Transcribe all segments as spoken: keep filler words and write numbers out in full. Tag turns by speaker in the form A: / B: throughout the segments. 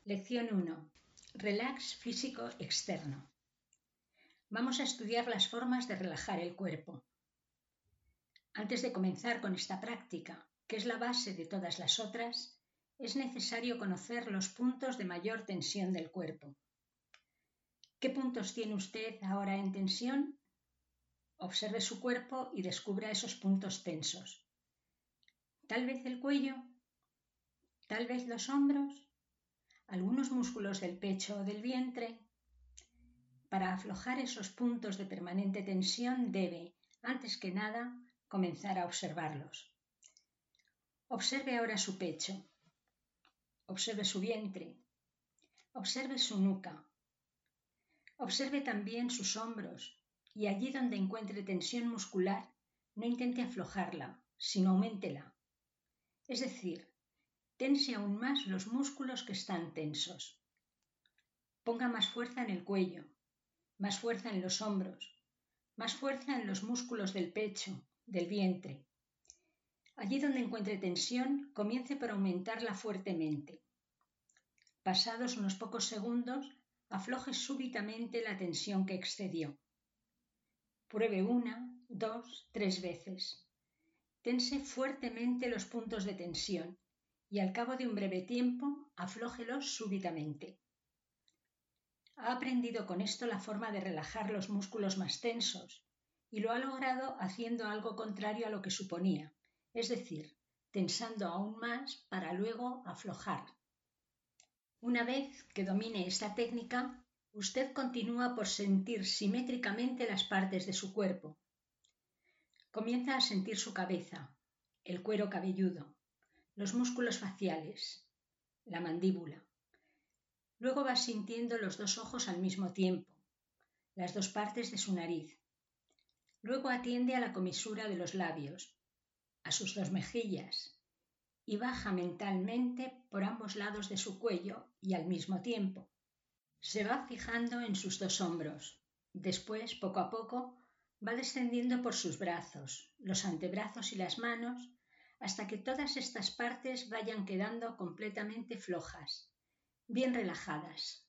A: Lección uno. Relax físico externo. Vamos a estudiar las formas de relajar el cuerpo. Antes de comenzar con esta práctica, que es la base de todas las otras, es necesario conocer los puntos de mayor tensión del cuerpo. ¿Qué puntos tiene usted ahora en tensión? Observe su cuerpo y descubra esos puntos tensos. Tal vez el cuello, tal vez los hombros, algunos músculos del pecho o del vientre. Para aflojar esos puntos de permanente tensión debe, antes que nada, comenzar a observarlos. Observe ahora su pecho, observe su vientre, observe su nuca, observe también sus hombros y allí donde encuentre tensión muscular, no intente aflojarla, sino auméntela. Es decir, tense aún más los músculos que están tensos. Ponga más fuerza en el cuello, más fuerza en los hombros, más fuerza en los músculos del pecho, del vientre. Allí donde encuentre tensión, comience por aumentarla fuertemente. Pasados unos pocos segundos, afloje súbitamente la tensión que excedió. Pruebe una, dos, tres veces. Tense fuertemente los puntos de tensión y al cabo de un breve tiempo, aflójelos súbitamente. Ha aprendido con esto la forma de relajar los músculos más tensos y lo ha logrado haciendo algo contrario a lo que suponía, es decir, tensando aún más para luego aflojar. Una vez que domine esta técnica, usted continúa por sentir simétricamente las partes de su cuerpo. Comienza a sentir su cabeza, el cuero cabelludo, los músculos faciales, la mandíbula. Luego va sintiendo los dos ojos al mismo tiempo, las dos partes de su nariz. Luego atiende a la comisura de los labios, a sus dos mejillas y baja mentalmente por ambos lados de su cuello y al mismo tiempo. Se va fijando en sus dos hombros. Después, poco a poco, va descendiendo por sus brazos, los antebrazos y las manos, hasta que todas estas partes vayan quedando completamente flojas, bien relajadas.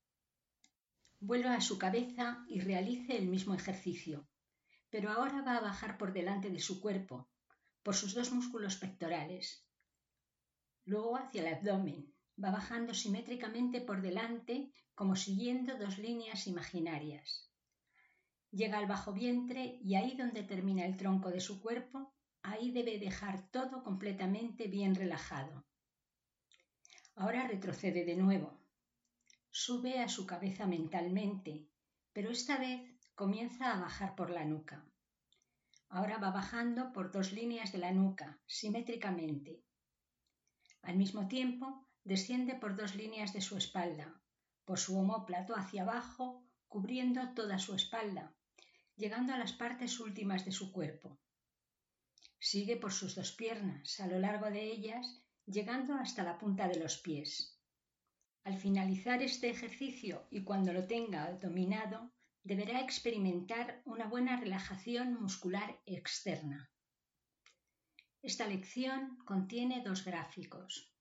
A: Vuelva a su cabeza y realice el mismo ejercicio, pero ahora va a bajar por delante de su cuerpo, por sus dos músculos pectorales. Luego hacia el abdomen, va bajando simétricamente por delante como siguiendo dos líneas imaginarias. Llega al bajo vientre y ahí donde termina el tronco de su cuerpo, ahí debe dejar todo completamente bien relajado. Ahora retrocede de nuevo. Sube a su cabeza mentalmente, pero esta vez comienza a bajar por la nuca. Ahora va bajando por dos líneas de la nuca, simétricamente. Al mismo tiempo, desciende por dos líneas de su espalda, por su omóplato hacia abajo, cubriendo toda su espalda, llegando a las partes últimas de su cuerpo. Sigue por sus dos piernas, a lo largo de ellas, llegando hasta la punta de los pies. Al finalizar este ejercicio y cuando lo tenga dominado, deberá experimentar una buena relajación muscular externa. Esta lección contiene dos gráficos.